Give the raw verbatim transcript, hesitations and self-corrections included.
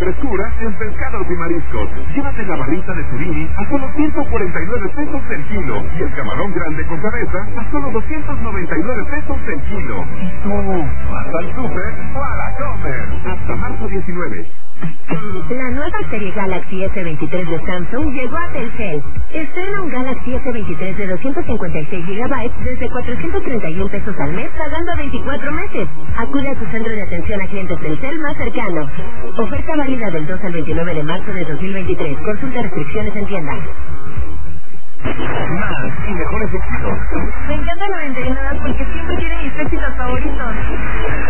frescura en pescados y mariscos. Llévate la barrita de surimi a solo ciento cuarenta y nueve pesos el kilo y el camarón grande con cabeza a solo doscientos noventa y nueve pesos el kilo. Y tú vas al súper para comer. Hasta marzo diecinueve. La nueva serie Galaxy ese veintitrés de Samsung llegó a Telcel. Estrena un Galaxy ese veintitrés de doscientos cincuenta y seis gigabytes desde cuatrocientos treinta y uno pesos al mes, pagando veinticuatro meses. Acude a tu centro de atención a clientes Telcel más cercano. Oferta válida del dos al veintinueve de marzo de dos mil veintitrés. Consulta restricciones en tienda. Más y mejores éxitos. Me encanta noventa y nueve porque siempre tiene mis éxitos favoritos.